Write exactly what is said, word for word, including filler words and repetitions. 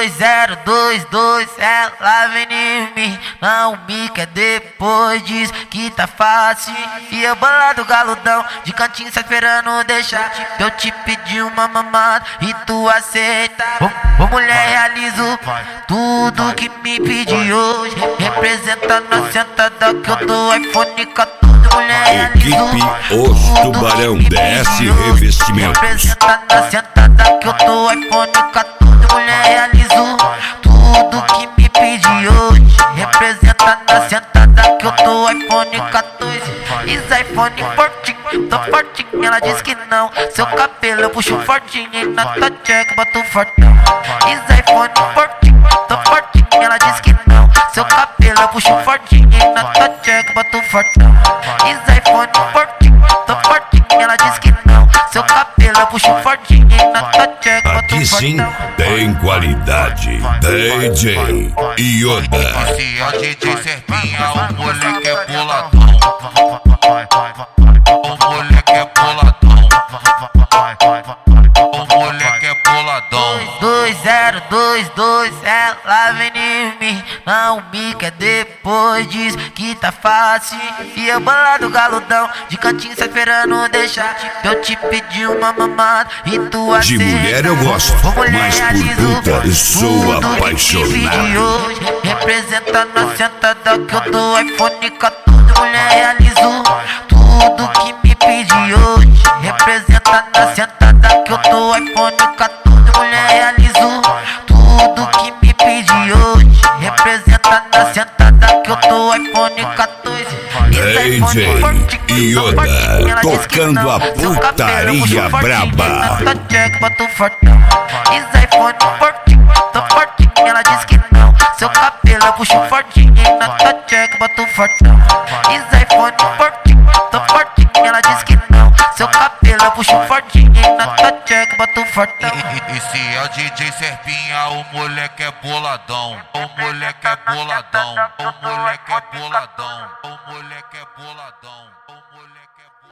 dois zero dois dois, ela vem em mim, não me quer depois, diz que tá fácil. E eu bolado galudão, de cantinho só esperando deixar. Eu te pedi uma mamada e tu aceita. Ô, ô mulher, realizo tudo que me pedi hoje, representando a sentada que eu dou iPhone quatorze. Mulher, Equipe Os Tubarão D S Revestimentos, representando a sentada que eu dou iPhone quatorze. Mulher, realizo tudo que me pedi hoje, representando a sentada que eu dou iPhone quatorze. Is iPhone fortinho, tô fortinho, ela diz que não. Seu cabelo eu puxo fortinho e na tua check boto fortão. Is iPhone fortinho, tô fortinho, ela diz que não. Seu cabelo eu puxo fortinho e na tua check boto fortão. Is iPhone fortinho, tô fortinho, ela diz que não. Seu cabelo eu puxo fortinho e na tua check boto aqui sim fortão. tem qualidade. D J Yoda. Esse é o D J Serpinha, o moleque é boladão. O moleque é boladão. O moleque é boladão. dois zero dois dois, ela vem em mim, não me quer depois, diz que tá fácil. E eu bolado galudão, de cantinho só esperando deixar. Eu te pedi uma mamada e tu aceita. De mulher eu gosto, mas por puta eu sou apaixonado. Hoje, representando a sentada que eu dou iPhone quatorze. Mulher, realizo tudo que me pedi hoje, representando a sentada que eu dou iPhone quatorze. Mulher, realizo tudo que me pedi hoje, representando a sentada que eu dou iPhone quatorze. D J Yoda tocando a putaria braba. Boto fortão. Is iPhone fortinho, tô fortinho, ela diz que não. Seu cabelo eu puxo fortinho e na tua check boto fortão. Is iPhone fortinho, tô fortinho, ela diz que não. Seu cabelo eu puxo fortinho e na tua check boto fortão. Esse é o D J Serpinha, o moleque é boladão. O moleque é boladão. O moleque é boladão. O moleque é boladão.